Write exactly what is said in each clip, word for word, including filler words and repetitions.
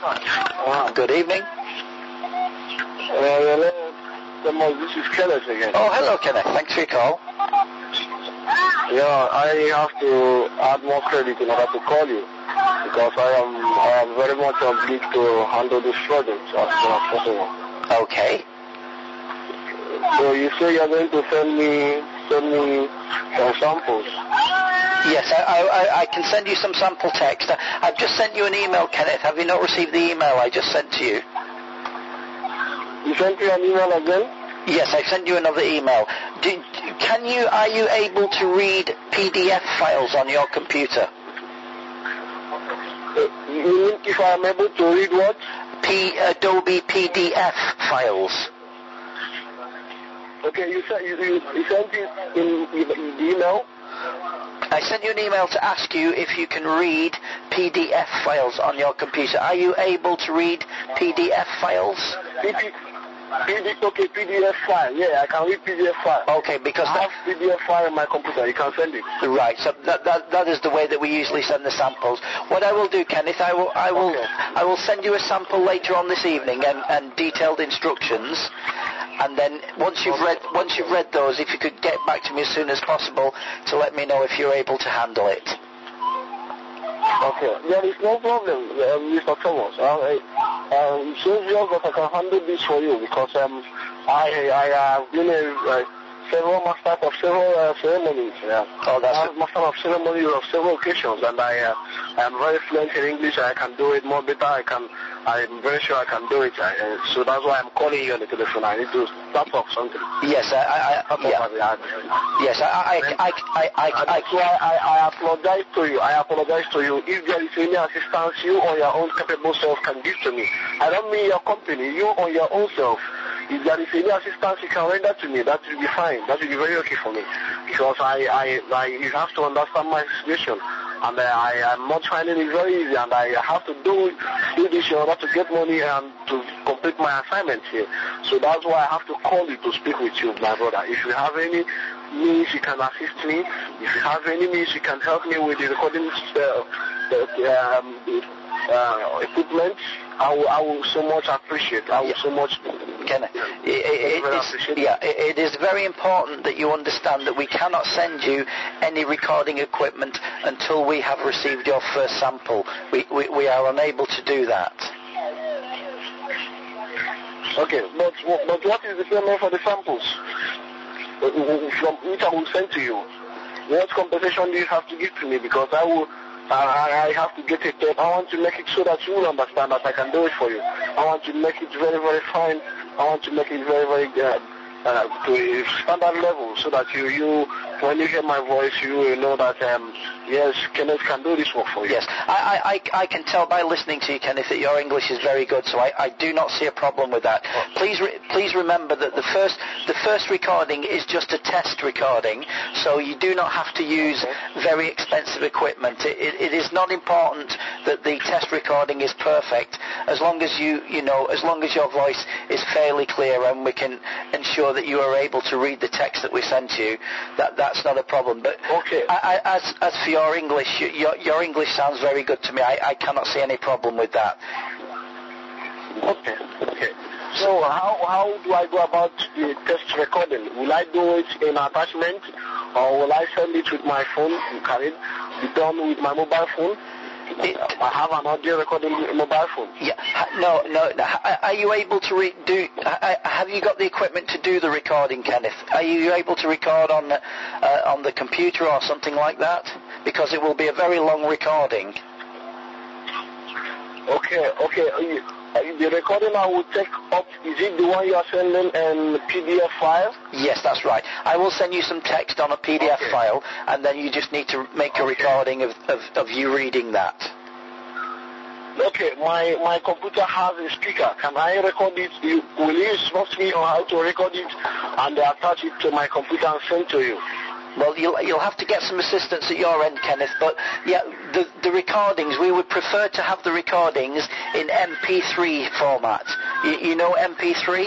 Uh, Good evening. Uh, hello, this is Kenneth again. Oh, hello, Kenneth. Thanks for your call. Yeah, I have to add more credit in order to call you because I am, I am very much obliged to handle this project as soon as possible. Okay. So you say you're going to send me send me some samples? Yes, I, I, I can send you some sample text. I've just sent you an email, Kenneth. Have you not received the email I just sent to you? You sent me an email again? Yes, I sent you another email. Do, can you, are you able to read P D F files on your computer? Uh, you mean if I am able to read what? P, Adobe P D F files. Okay, you, said, you, you, you sent it in, in, in the email? I sent you an email to ask you if you can read P D F files on your computer. Are you able to read P D F files? P D F, P D F, okay, P D F file. Yeah, I can read P D F file. Okay, because I have P D F file on my computer. You can send it. Right. So that, that that is the way that we usually send the samples. What I will do, Kenneth, I will I will okay. I will send you a sample later on this evening and, and detailed instructions. And then once you've read once you've read those, if you could get back to me as soon as possible to let me know if you're able to handle it. Okay, there is no problem, uh, Mister Thomas. Uh, um, so just that I can handle this for you because um, I I have been a uh, several master of several uh, ceremonies. Yeah. Oh, that's I have master of ceremonies of several occasions, and I uh, I am very fluent in English. I can do it more better. I can. I'm very sure I can do it. I, uh, so that's why I'm calling you on the telephone. I need to start off something. Yes, I, I, I yeah. Yes, I, I, I, I, I, I, that's why I, I apologize to you. I apologize to you. If there is any assistance you or your own capable self can give to me, I don't mean your company, you or your own self. If there is any assistance you can render to me, that will be fine. That will be very okay for me. Because I, I, I you have to understand my situation. And uh, I am not finding it very easy, and I have to do, do this in order to get money and to complete my assignment here. So that's why I have to call you to speak with you, my brother. If you have any means you can assist me, if you have any means you can help me with the recording uh, the, um, uh, equipment, I will, I will so much appreciate. I will yeah. so much. Can, it, it, it, yeah, it is very important that you understand that we cannot send you any recording equipment until we have received your first sample. We, we, we are unable to do that. Okay, but, but what is the payment for the samples from which I will send to you? What compensation do you have to give to me? Because I will. I, I have to get it done. I want to make it so that you will understand that I can do it for you. I want to make it very, very fine. I want to make it very, very uh, uh, to a standard level so that you, you, when you hear my voice, you will know that, um, yes, Kenneth can do this work for you. Yes, I, I, I can tell by listening to you, Kenneth, that your English is very good, so I, I do not see a problem with that. Oh. Please re, please remember that the first the first recording is just a test recording, so you do not have to use very expensive equipment. It, it, it is not important that the test recording is perfect, as long as you, you know, as long as your voice is fairly clear and we can ensure that you are able to read the text that we sent you, that that's not a problem. But okay. I, I, as, as for your English, your, your English sounds very good to me. I, I cannot see any problem with that. Okay, okay. So how, how do I go about the test recording? Will I do it in attachment, or will I send it with my phone? Can it be done with my mobile phone? It, I have an audio recording mobile phone. Yeah. No, no. no. Are you able to re- do? Have you got the equipment to do the recording, Kenneth? Are you able to record on uh, on the computer or something like that? Because it will be a very long recording. Okay. Okay. The recording I will take up, is it the one you are sending in P D F file? Yes, that's right. I will send you some text on a P D F okay. file, and then you just need to make a okay. recording of, of, of you reading that. Okay, my, my computer has a speaker. Can I record it? You, will you instruct me on how to record it and attach it to my computer and send to you? Well, you'll, you'll have to get some assistance at your end, Kenneth, but yeah, the, the recordings, we would prefer to have the recordings in M P three format. You, you know M P three?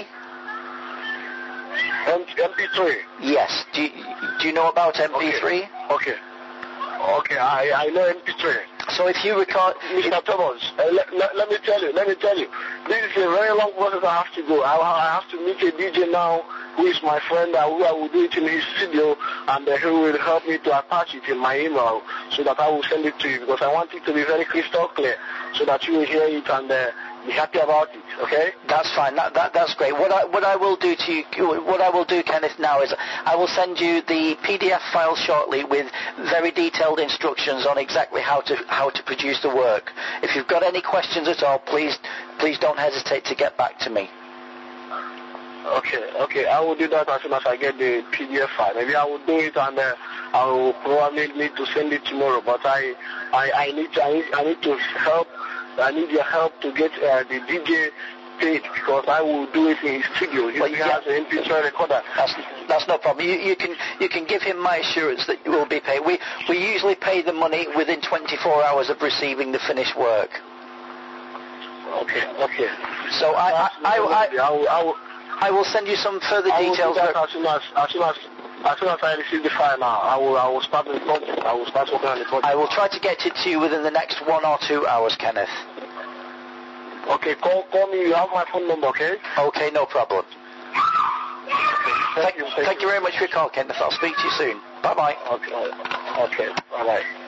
M P three? Yes. Do you, do you know about M P three? Okay. Okay, okay. I, I know M P three. So if you record... Mister Thomas, uh, let, let, let me tell you, let me tell you, this is a very long process I have to go. I, I have to meet a D J now who is my friend, uh, who I will do it in his studio, and uh, he will help me to attach it in my email so that I will send it to you, because I want it to be very crystal clear so that you will hear it and uh, be happy about it, okay? That's fine. That, that that's great. What I what I will do to you, what I will do, Kenneth, now is I will send you the P D F file shortly with very detailed instructions on exactly how to how to produce the work. If you've got any questions at all, please please don't hesitate to get back to me. Okay, okay. I will do that as soon as I get the P D F file. Maybe I will do it and uh, I will probably need to send it tomorrow. But I I, I need to I need, I need to help. I need your help to get uh, the D J paid, because I will do it in his studio. He well, yeah. has an M P three recorder. That's, that's no problem. You, you can you can give him my assurance that you will be paid. We we usually pay the money within twenty-four hours of receiving the finished work. Okay, okay. So I I, I, I, I, will, I, will, I will send you some further I details. Will do that as soon as as soon as As soon as I receive the file now, I will I will start the project. I will start working on the project. I will try to get it to you within the next one or two hours, Kenneth. Okay, call call me. You have my phone number, okay? Okay, no problem. Thank, thank you. Thank, thank you very much for your call, Kenneth. I'll speak to you soon. Bye-bye. Okay, okay. Bye-bye.